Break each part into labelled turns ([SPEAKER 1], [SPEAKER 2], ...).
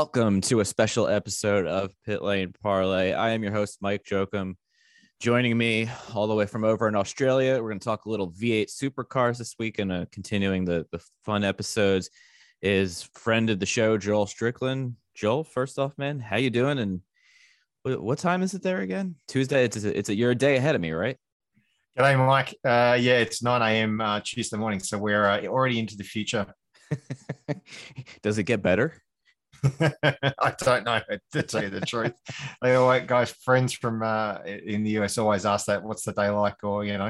[SPEAKER 1] Welcome to a special episode of Pit Lane Parlay. I am your host, Mike Jokum. Joining me all the way from over in Australia, we're going to talk a little V8 supercars this week and continuing the fun episodes is friend of the show, Joel Strickland. Joel, first off, man, how you doing? And what time is it there again? Tuesday. You're a day ahead of me, right?
[SPEAKER 2] G'day, Mike. Yeah, it's 9 a.m. Tuesday morning, so we're already into the future.
[SPEAKER 1] Does it get better?
[SPEAKER 2] I don't know, to tell you the truth. They always, guys, friends from in the US always ask that, what's the day like? Or,
[SPEAKER 1] Yeah.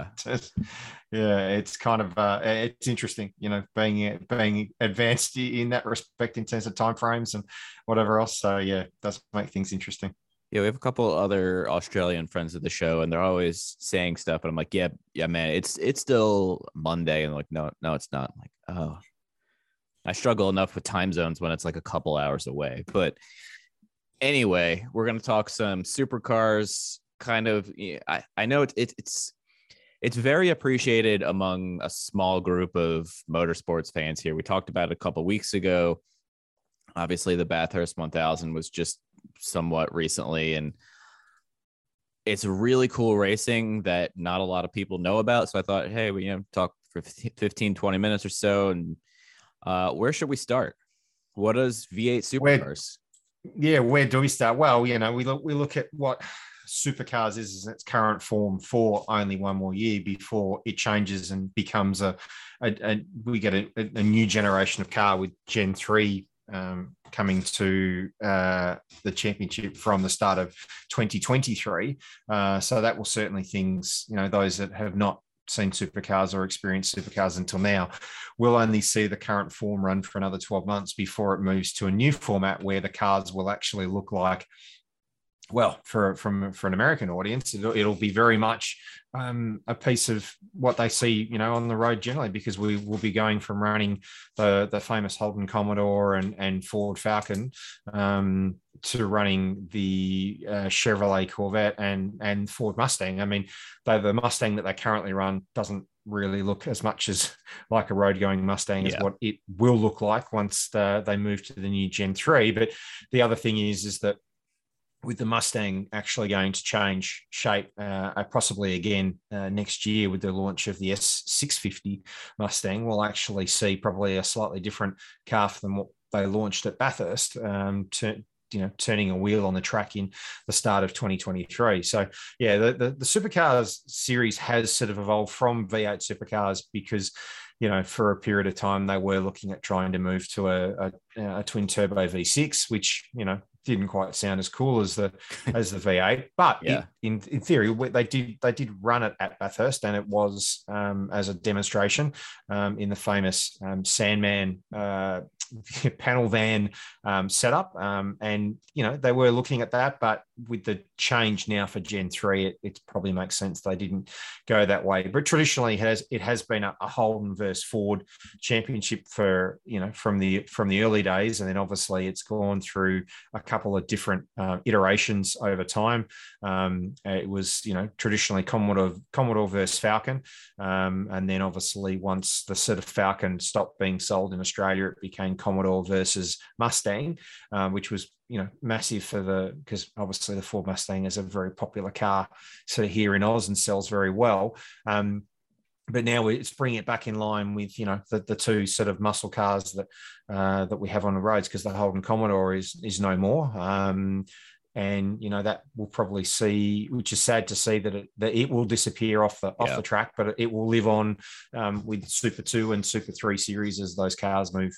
[SPEAKER 2] Yeah, it's kind of it's interesting, being advanced in that respect in terms of timeframes and whatever else. So yeah, it does make things interesting.
[SPEAKER 1] Yeah, we have a couple other Australian friends of the show, and they're always saying stuff, and I'm like, yeah, man, it's still Monday, and like, no, it's not. I'm like, oh, I struggle enough with time zones when it's like a couple hours away. But anyway, we're gonna talk some supercars. Kind of, I know it's very appreciated among a small group of motorsports fans here. We talked about it a couple weeks ago. Obviously, the Bathurst 1000 was just somewhat recently, and it's really cool racing that not a lot of people know about. So I thought, hey, we talk for 15, 20 minutes or so. And where should we start? What is V8 supercars?
[SPEAKER 2] Where do we start? Well, we look at what supercars is in its current form for only one more year before it changes and becomes we get a new generation of car with Gen 3 coming to the championship from the start of 2023. So that will certainly those that have not seen supercars or experienced supercars until now will only see the current form run for another 12 months before it moves to a new format where the cars will actually look like, well, for an American audience, it'll be very much a piece of what they see, on the road generally, because we will be going from running the famous Holden Commodore and Ford Falcon to running the Chevrolet Corvette and Ford Mustang. I mean, the Mustang that they currently run doesn't really look as much as like a road going Mustang as what it will look like once they move to the new Gen 3. But the other thing is that with the Mustang actually going to change shape, possibly again next year with the launch of the S650 Mustang, we'll actually see probably a slightly different car than what they launched at Bathurst, turning a wheel on the track in the start of 2023. So yeah, the supercars series has sort of evolved from V8 supercars because, for a period of time they were looking at trying to move to a twin turbo V6, which, didn't quite sound as cool as the V8, but in theory they did run it at Bathurst, and it was as a demonstration in the famous Sandman panel van setup, and they were looking at that, but with the change now for Gen 3, it probably makes sense they didn't go that way. But traditionally it has been a Holden versus Ford championship for from the early days, and then obviously it's gone through a couple of different iterations over time. It was traditionally Commodore versus Falcon, and then obviously once the sort of Falcon stopped being sold in Australia, it became Commodore versus Mustang, which was massive because obviously the Ford Mustang is a very popular car sort of here in Oz and sells very well. But now it's bringing it back in line with the two sort of muscle cars that we have on the roads, because the Holden Commodore is no more. And that we'll probably see, which is sad to see that it will disappear off the track, but it will live on with Super 2 and Super 3 series as those cars move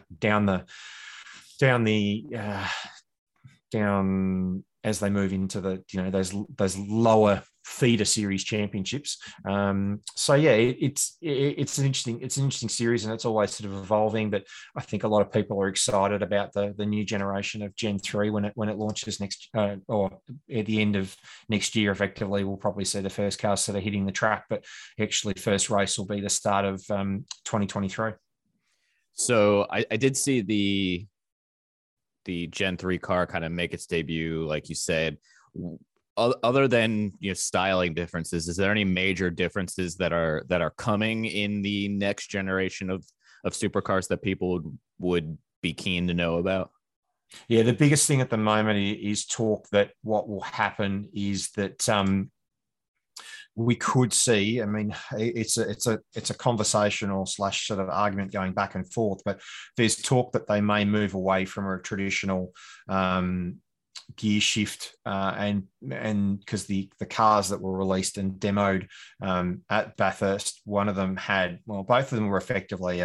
[SPEAKER 2] down as they move into the those lower feeder series championships. So yeah, it's an interesting series, and it's always sort of evolving. But I think a lot of people are excited about the new generation of Gen 3 when it launches next or at the end of next year. Effectively, we'll probably see the first cars sort of hitting the track, but actually first race will be the start of 2023.
[SPEAKER 1] So I did see the Gen 3 car kind of make its debut, like you said. Other than styling differences, is there any major differences that are coming in the next generation of supercars that people would be keen to know about?
[SPEAKER 2] Yeah, the biggest thing at the moment is talk that what will happen is that we could see. I mean, it's a conversational / sort of argument going back and forth, but there's talk that they may move away from a traditional gear shift, and because the cars that were released and demoed at Bathurst, one of them had, well, both of them were effectively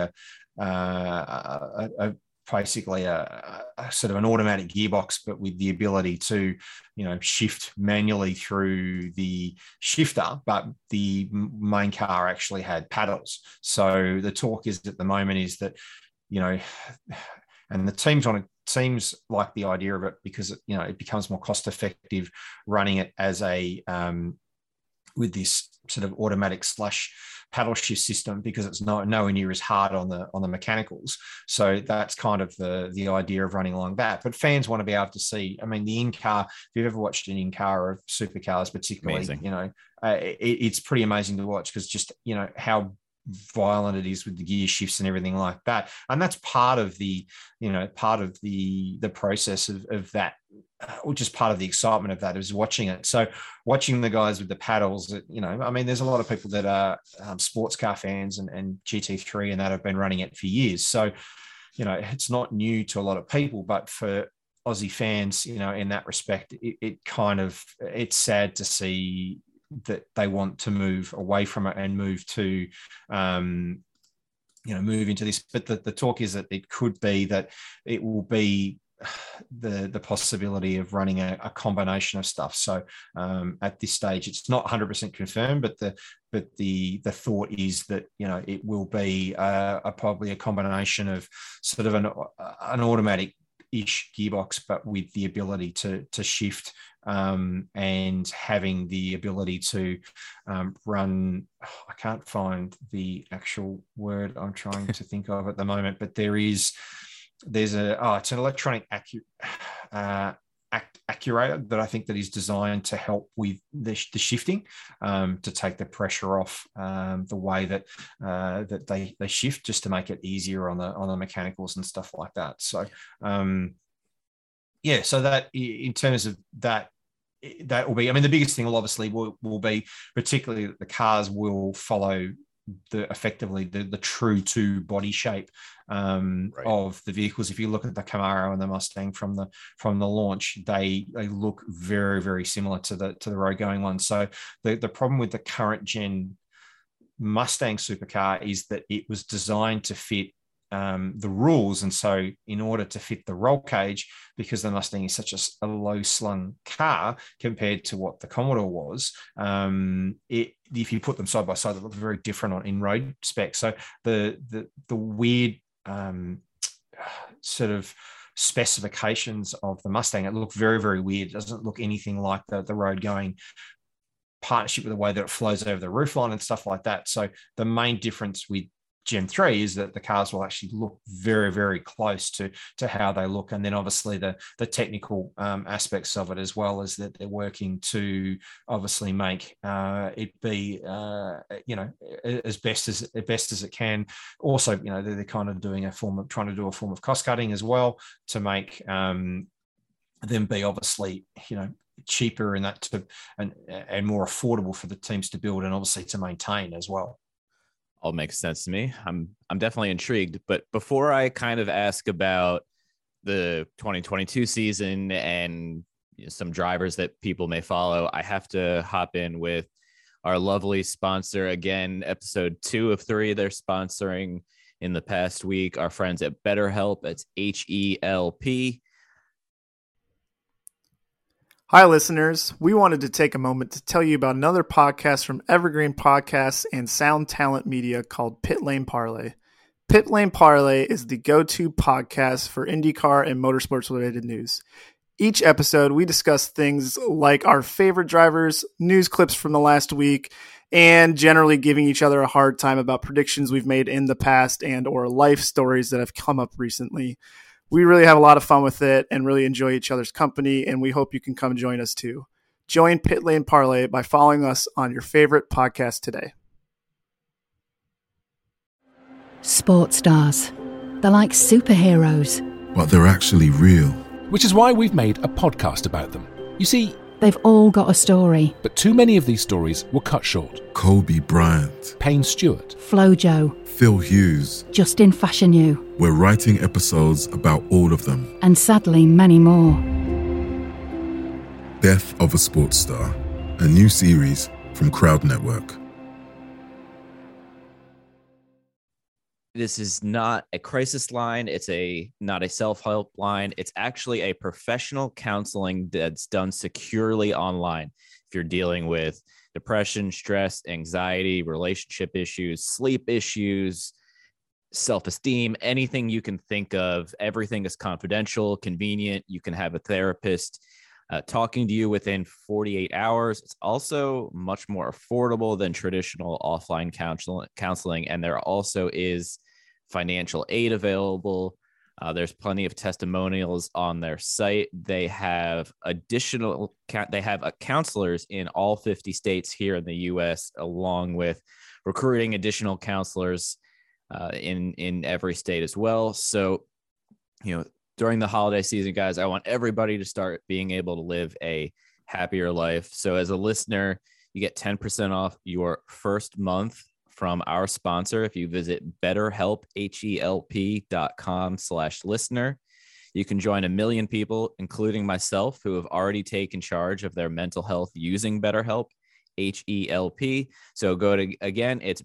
[SPEAKER 2] basically a sort of an automatic gearbox, but with the ability to, shift manually through the shifter, but the main car actually had paddles. So the talk is at the moment is that, and the teams like the idea of it because it becomes more cost effective running it as a with this sort of automatic / paddle shift system, because it's nowhere near as hard on the mechanicals. So that's kind of the idea of running along that. But fans want to be able to see. I mean, the in-car. If you've ever watched an in-car of supercars, particularly, it's pretty amazing to watch because just how violent it is with the gear shifts and everything like that. And that's part of the process of that, or just part of the excitement of that is watching it. So watching the guys with the paddles, I mean, there's a lot of people that are sports car fans and GT3 and that have been running it for years. So, it's not new to a lot of people, but for Aussie fans, in that respect, it's sad to see that they want to move away from it and move to, move into this. But the talk is that it could be that it will be the possibility of running a combination of stuff. So at this stage, it's not 100% confirmed, but the thought is that it will be probably a combination of sort of an automatic-ish gearbox, but with the ability to shift. And having the ability to run, I can't find the actual word I'm trying to think of at the moment, but it's an electronic actuator that I think that is designed to help with the shifting, to take the pressure off the way that they shift, just to make it easier on the mechanicals and stuff like that. So so that in terms of that will be, I mean, the biggest thing will obviously will be particularly that the cars will follow effectively the true to body shape of the vehicles. If you look at the Camaro and the Mustang from the launch, they look very, very similar to the road going one. So the problem with the current gen Mustang supercar is that it was designed to fit the rules, and so in order to fit the roll cage, because the Mustang is such a low slung car compared to what the Commodore was, if you put them side by side, they look very different in road specs. So the weird sort of specifications of the Mustang, it looked very, very weird. It doesn't look anything like the road going partnership with the way that it flows over the roofline and stuff like that. So the main difference with Gen 3 is that the cars will actually look very, very close to how they look. And then obviously the technical aspects of it, as well as that they're working to obviously make it be, as best as it can. Also, they're kind of trying to do a form of cost cutting as well to make them be obviously, cheaper and and more affordable for the teams to build and obviously to maintain as well.
[SPEAKER 1] All makes sense to me. I'm definitely intrigued. But before I kind of ask about the 2022 season and some drivers that people may follow, I have to hop in with our lovely sponsor again. Episode 2 of 3 they're sponsoring in the past week. Our friends at BetterHelp. It's HELP.
[SPEAKER 3] Hi, listeners. We wanted to take a moment to tell you about another podcast from Evergreen Podcasts and Sound Talent Media called Pit Lane Parlay. Pit Lane Parlay is the go-to podcast for IndyCar and motorsports-related news. Each episode, we discuss things like our favorite drivers, news clips from the last week, and generally giving each other a hard time about predictions we've made in the past and or life stories that have come up recently. We really have a lot of fun with it and really enjoy each other's company, and we hope you can come join us too. Join Pit Lane Parlay by following us on your favorite podcast today.
[SPEAKER 4] Sports stars. They're like superheroes.
[SPEAKER 5] But they're actually real.
[SPEAKER 4] which is why we've made a podcast about them. You see,
[SPEAKER 5] they've all got a story.
[SPEAKER 4] But too many of these stories were cut short.
[SPEAKER 6] Kobe Bryant,
[SPEAKER 4] Payne Stewart,
[SPEAKER 5] Flojo,
[SPEAKER 6] Phil Hughes,
[SPEAKER 5] Justin Fashanu.
[SPEAKER 6] We're writing episodes about all of them.
[SPEAKER 5] And sadly, many more.
[SPEAKER 6] Death of a Sports Star, a new series from Crowd Network.
[SPEAKER 1] This is not a crisis line. It's not a self-help line. It's actually a professional counseling that's done securely online. If you're dealing with depression, stress, anxiety, relationship issues, sleep issues, self-esteem, anything you can think of, everything is confidential, convenient. You can have a therapist talking to you within 48 hours. It's also much more affordable than traditional offline counseling. And there also is financial aid available. There's plenty of testimonials on their site. They have counselors in all 50 states here in the U.S., along with recruiting additional counselors in every state as well. So, during the holiday season, guys, I want everybody to start being able to live a happier life. So as a listener, you get 10% off your first month from our sponsor if you visit BetterHelp, HELP.com/listener. You can join 1 million people, including myself, who have already taken charge of their mental health using BetterHelp, HELP. So it's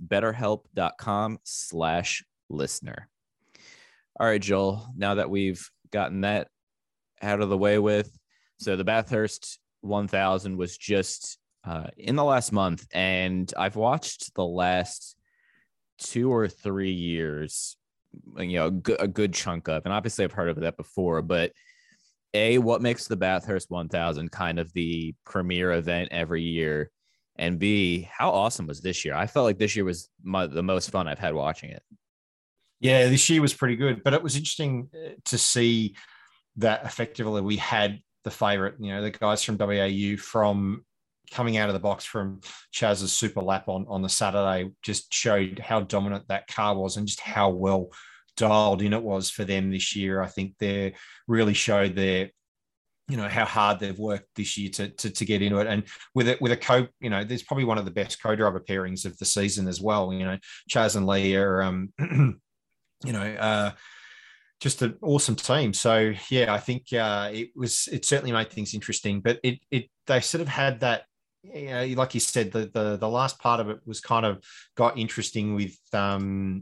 [SPEAKER 1] BetterHelp.com/listener. All right, Joel, now that we've gotten that out of the way with, so the Bathurst 1000 was just in the last month, and I've watched the last 2 or 3 years, a good chunk of, and obviously I've heard of that before, but what makes the Bathurst 1000 kind of the premier event every year, and B, how awesome was this year? I felt like this year was the most fun I've had watching it.
[SPEAKER 2] Yeah, this year was pretty good, but it was interesting to see that effectively we had the favorite, the guys from WAU from coming out of the box from Chaz's super lap on the Saturday just showed how dominant that car was and just how well dialed in it was for them this year. I think they really showed their, how hard they've worked this year to get into it. And with a there's probably one of the best co-driver pairings of the season as well. Chaz and Lee are, just an awesome team. So yeah, I think it certainly made things interesting, but they sort of had that, like you said, the last part of it was kind of got interesting with there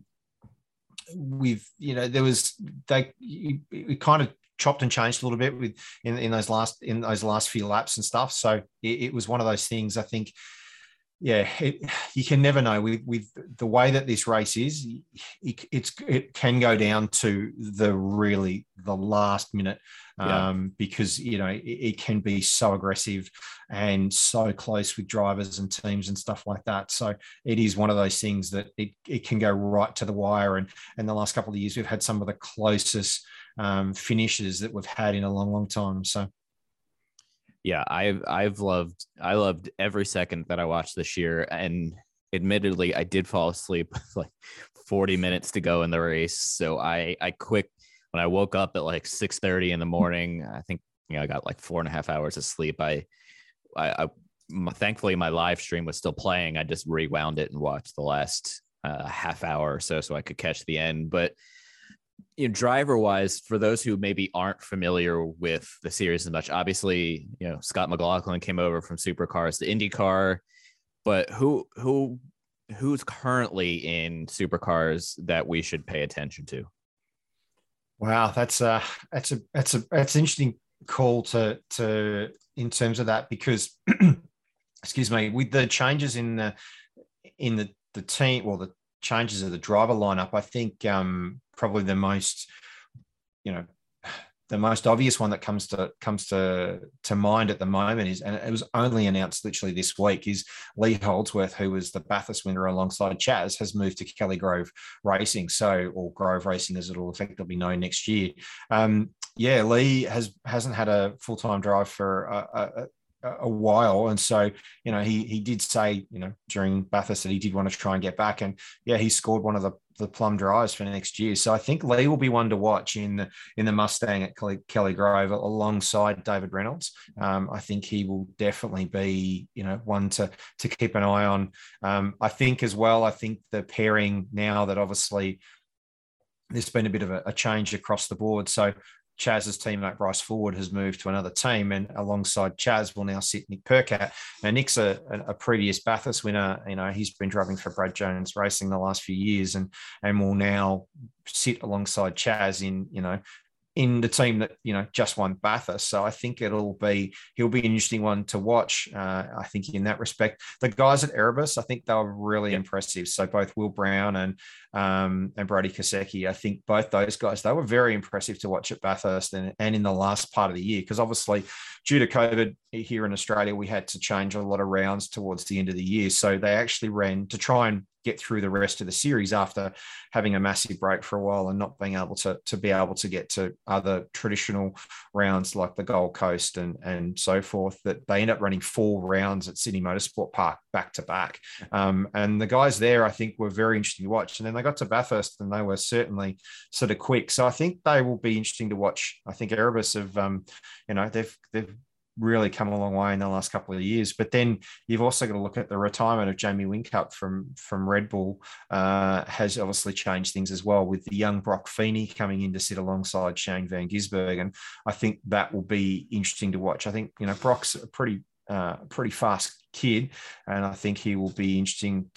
[SPEAKER 2] was it kind of chopped and changed a little bit with in those last few laps and stuff. So it was one of those things, I think. Yeah, you can never know with the way that this race is. It can go down to the last minute, because it can be so aggressive and so close with drivers and teams and stuff like that. So it is one of those things that it can go right to the wire. And the last couple of years we've had some of the closest finishes that we've had in a long, long time. So.
[SPEAKER 1] Yeah, I loved every second that I watched this year, and admittedly, I did fall asleep with like 40 minutes to go in the race. So I quit when I woke up at like 6:30 in the morning. I think I got like 4.5 hours of sleep. I thankfully my live stream was still playing. I just rewound it and watched the last half hour or so I could catch the end. But driver wise, for those who maybe aren't familiar with the series as much, obviously, Scott McLaughlin came over from Supercars to IndyCar, but who's currently in Supercars that we should pay attention to?
[SPEAKER 2] Wow, that's an interesting call to in terms of that, because excuse me, with the changes in the team, well, the changes of the driver lineup, I think probably the most obvious one that comes to mind at the moment is, and it was only announced literally this week, is Lee Holdsworth, who was the Bathurst winner alongside Chaz, has moved to Kelly Grove Racing, or Grove Racing as it'll effectively be known next year. Lee hasn't had a full-time drive for a while. And so, he did say, during Bathurst that he did want to try and get back. And yeah, he scored one of the plum drives for next year. So I think Lee will be one to watch in the Mustang at Kelly Grove alongside David Reynolds. I think he will definitely be, one to keep an eye on. I think as well, the pairing now that obviously there's been a bit of a change across the board. So Chaz's teammate Bryce Ford has moved to another team, and alongside Chaz will now sit Nick Percat. Now Nick's a previous Bathurst winner. He's been driving for Brad Jones Racing the last few years, and will now sit alongside Chaz in the team that just won Bathurst. So I think he'll be an interesting one to watch. I think in that respect, the guys at Erebus, I think they were really impressive. So both Will Brown and Brody Kosecki, I think both those guys, they were very impressive to watch at Bathurst and in the last part of the year, because obviously due to COVID here in Australia, we had to change a lot of rounds towards the end of the year. So they actually ran to try and get through the rest of the series after having a massive break for a while and not being able to be able to get to other traditional rounds like the Gold Coast and so forth, that they end up running 4 rounds at Sydney Motorsport Park back to back. And the guys there, I think, were very interesting to watch. And then they got to Bathurst and they were certainly sort of quick. So I think they will be interesting to watch. I think Erebus have, they've really come a long way in the last couple of years. But then you've also got to look at the retirement of Jamie Whincup from Red Bull has obviously changed things as well, with the young Brock Feeney coming in to sit alongside Shane Van Gisbergen. And I think that will be interesting to watch. I think, Brock's a pretty fast kid, and I think he will be interesting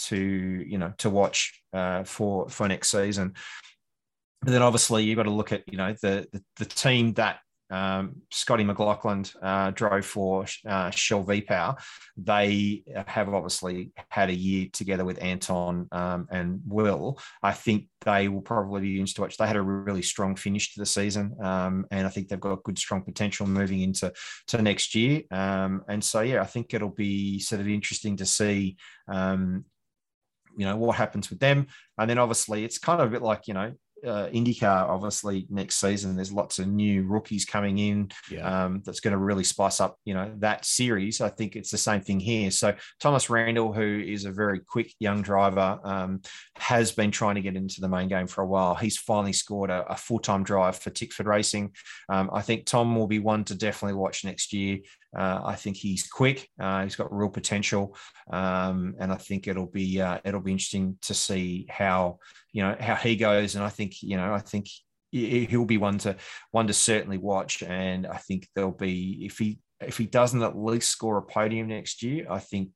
[SPEAKER 2] to watch for next season. And then obviously you've got to look at, the team that Scotty McLaughlin drove for Shell V-Power. They have obviously had a year together with Anton and Will. I think they will probably be interesting to watch. They had a really strong finish to the season, and I think they've got good, strong potential moving into next year. And so, yeah, I think it'll be sort of interesting to see what happens with them. And then obviously it's kind of a bit like, IndyCar, obviously next season there's lots of new rookies coming in. That's going to really spice up that series. I think it's the same thing here. So Thomas Randall, who is a very quick young driver, has been trying to get into the main game for a while. He's finally scored a full-time drive for Tickford Racing. I think Tom will be one to definitely watch next year. I think he's quick. He's got real potential, and I think it'll be interesting to see how he goes. And I think he'll be one to certainly watch. And I think there'll be, if he doesn't at least score a podium next year, I think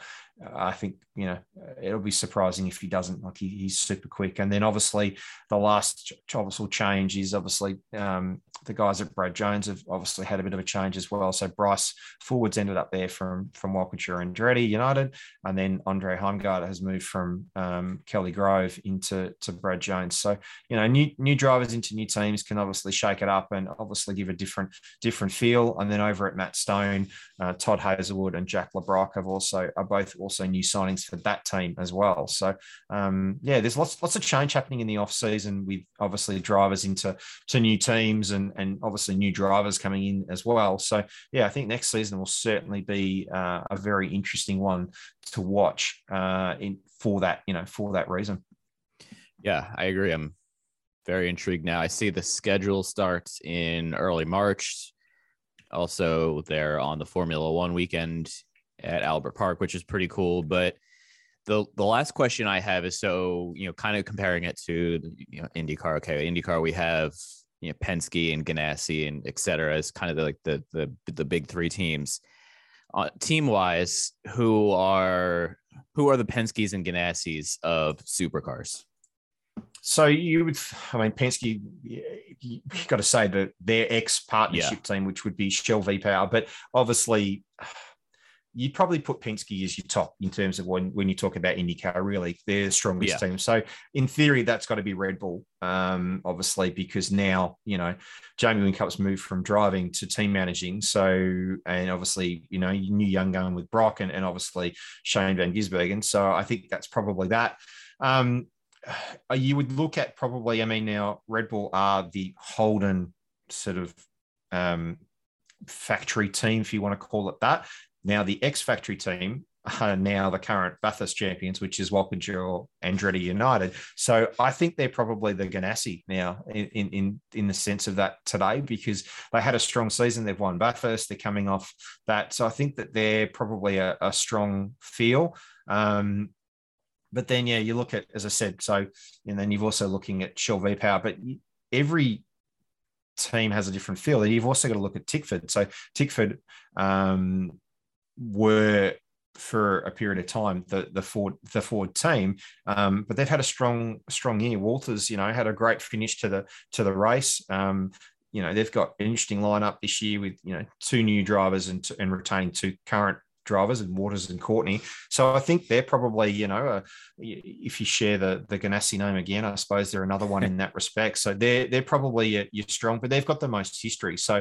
[SPEAKER 2] it'll be surprising if he doesn't. Like he's super quick. And then obviously the last obviously change is obviously the guys at Brad Jones have obviously had a bit of a change as well. So Bryce Forwards ended up there from Walkinshaw and Andretti United, and then Andre Heimgartner has moved from Kelly Grove into Brad Jones. So new drivers into new teams can obviously shake it up and obviously give a different feel. And then over at Matt Stone, Todd Hazelwood and Jack LeBrock are both also new signings for that team as well. So there's lots of change happening in the off season, with obviously drivers into new teams and obviously new drivers coming in as well. So I think next season will certainly be a very interesting one to watch for that reason.
[SPEAKER 1] Yeah, I agree. I'm very intrigued now. I see the schedule starts in early March. Also, they're on the Formula One weekend at Albert Park, which is pretty cool. But the last question I have is, so, kind of comparing it to, IndyCar. Okay, IndyCar, we have, Penske and Ganassi and et cetera, as kind of the big 3 teams. Team wise, who are the Penskes and Ganassis of supercars?
[SPEAKER 2] So Penske, you got to say that their ex-partnership team, which would be Shell V-Power, but obviously you'd probably put Penske as your top in terms of when you talk about IndyCar. Really, they're the strongest team. So in theory, that's got to be Red Bull, obviously, because now, Jamie Whincup's moved from driving to team managing. So, and obviously, new young gun with Brock and obviously Shane Van Gisbergen. So I think that's probably that. You would look at probably, now Red Bull are the Holden sort of factory team, if you want to call it that. Now the ex-factory team are now the current Bathurst champions, which is Walkinshaw Andretti United. So I think they're probably the Ganassi now in the sense of that today, because they had a strong season. They've won Bathurst. They're coming off that. So I think that they're probably a strong feel. But then, yeah, you look at, as I said, so, and then you've also looking at Shell V-Power, but every team has a different feel. And you've also got to look at Tickford. So Tickford were, for a period of time, the Ford team, but they've had a strong year. Walters, had a great finish to the race. They've got an interesting lineup this year with 2 new drivers and retaining 2 current drivers, and Waters and Courtney. So I think they're probably, if you share the Ganassi name again, I suppose they're another one in that respect. So they're probably you're strong, but they've got the most history. So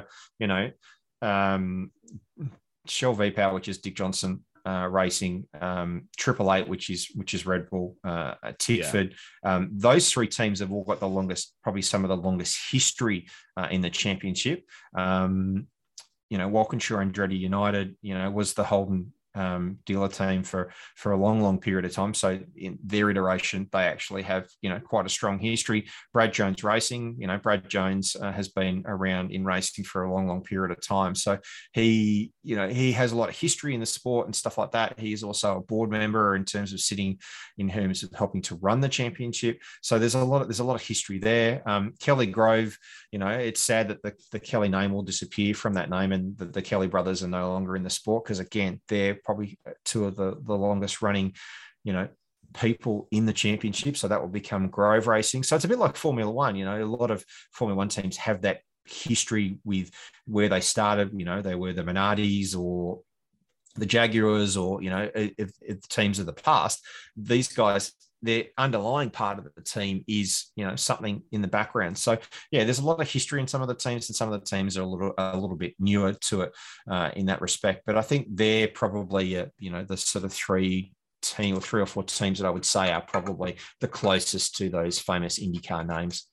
[SPEAKER 2] Shell V-Power, which is Dick Johnson Racing, 888, which is Red Bull, Tickford. Yeah. Those 3 teams have all got probably some of the longest history in the championship. Walkinshaw Andretti United, was the Holden dealer team for a long period of time. So in their iteration, they actually have, quite a strong history. Brad Jones Racing, Brad Jones has been around in racing for a long period of time. So he has a lot of history in the sport and stuff like that. He is also a board member in terms of sitting in terms of helping to run the championship. So there's a lot of history there. Kelly Grove, it's sad that the Kelly name will disappear from that name, and the Kelly brothers are no longer in the sport, because again, they're probably 2 of the longest running, people in the championship. So that will become Grove Racing. So it's a bit like Formula One. A lot of Formula One teams have that history with where they started. They were the Minardis or the Jaguars, or if teams of the past. These guys, their underlying part of the team is, something in the background. So yeah, there's a lot of history in some of the teams, and some of the teams are a little bit newer to it in that respect. But I think they're probably, the sort of 3 or 4 teams that I would say are probably the closest to those famous IndyCar names.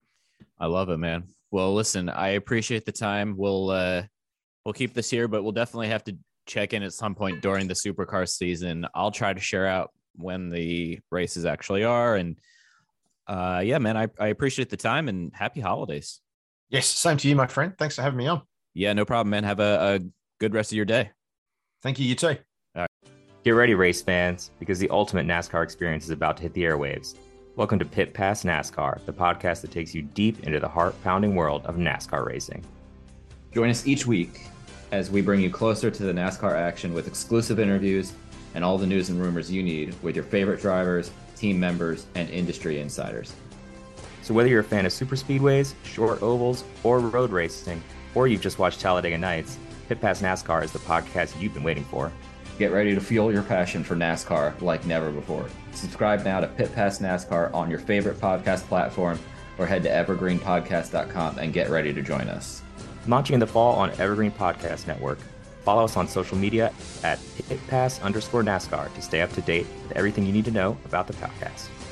[SPEAKER 1] I love it, man. Well, listen, I appreciate the time. We'll keep this here, but we'll definitely have to check in at some point during the Supercar season. I'll try to share out when the races actually are. And yeah, man, I appreciate the time, and happy holidays.
[SPEAKER 2] Yes, same to you, my friend. Thanks for having me on.
[SPEAKER 1] Yeah, no problem, man. Have a good rest of your day.
[SPEAKER 2] Thank you. You too.
[SPEAKER 7] All right. Get ready, race fans, because the ultimate NASCAR experience is about to hit the airwaves. Welcome to Pit Pass NASCAR, the podcast that takes you deep into the heart-pounding world of NASCAR racing.
[SPEAKER 1] Join us each week as we bring you closer to the NASCAR action with exclusive interviews and all the news and rumors you need with your favorite drivers, team members, and industry insiders.
[SPEAKER 7] So whether you're a fan of super speedways, short ovals, or road racing, or you've just watched Talladega Nights, Pit Pass NASCAR is the podcast you've been waiting for.
[SPEAKER 1] Get ready to fuel your passion for NASCAR like never before. Subscribe now to Pit Pass NASCAR on your favorite podcast platform, or head to evergreenpodcast.com and get ready to join us.
[SPEAKER 7] Launching in the fall on Evergreen Podcast Network. Follow us on social media at pitpass_NASCAR to stay up to date with everything you need to know about the podcast.